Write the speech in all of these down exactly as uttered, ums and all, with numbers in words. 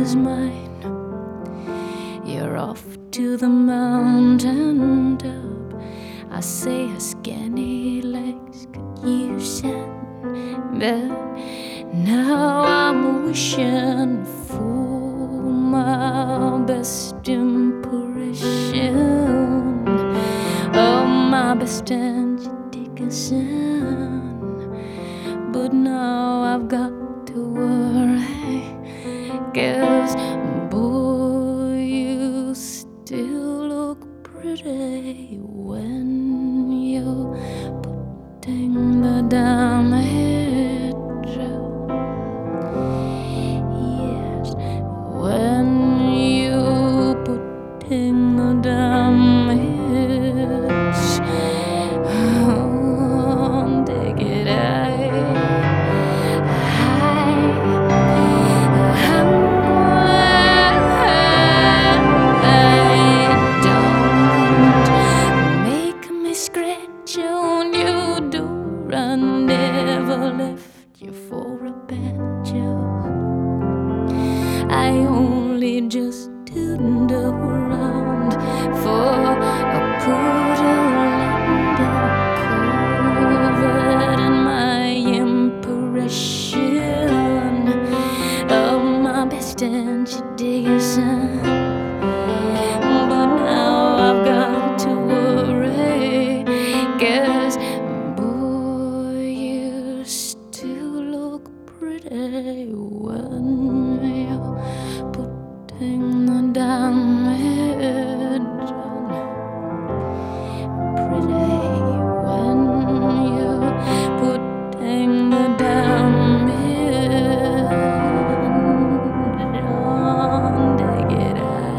is mine. You're off to the mountain top. I say her skinny legs could use it, but now I'm wishing for my best impression. Oh, my best Angie Dickinson. But now I've got to worry, 'cause boy, you still look pretty when you're putting the damage out. Yes, when you're putting the damage. Oh, take it out. I never left you for a banjo. I only just turned around for a poodle and a covert in my impression of my best Angie Dickinson. But now I've got to worry, 'cause when you're putting the damage on. Pretty when you're putting the damage on. Take it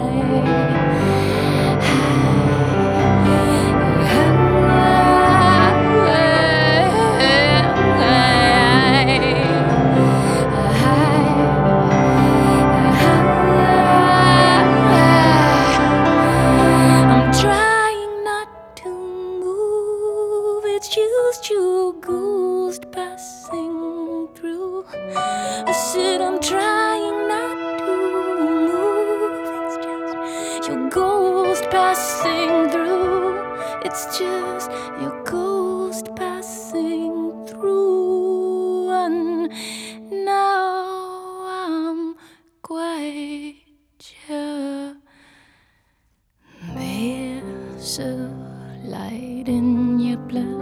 just your ghost passing through. I said I'm trying not to move. It's just your ghost passing through. It's just your ghost passing through. And now I'm quite sure there's a light in your blood.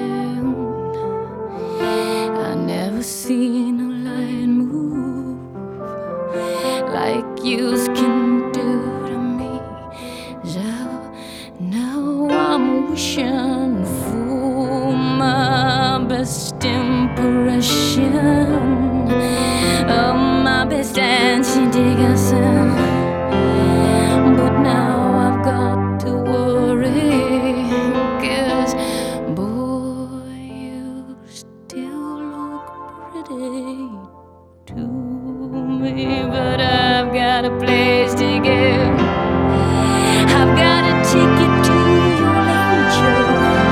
I never seen a light move like you can do to me. So now I'm wishing for my best impression of my best Angie Dickinson. But now I've got to worry, 'cause boy, you still look pretty to me. But I've got a place to go. I've got a ticket to your late show.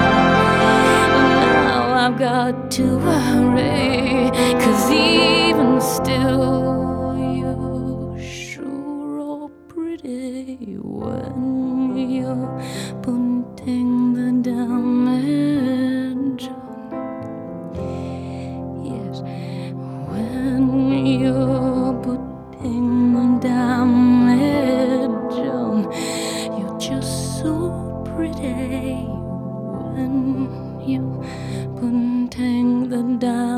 Now I've got to worry, 'cause even still you're sure all pretty when you're putting the damage on. Yes, when you're putting the damage on, you're just so pretty when you're putting the damage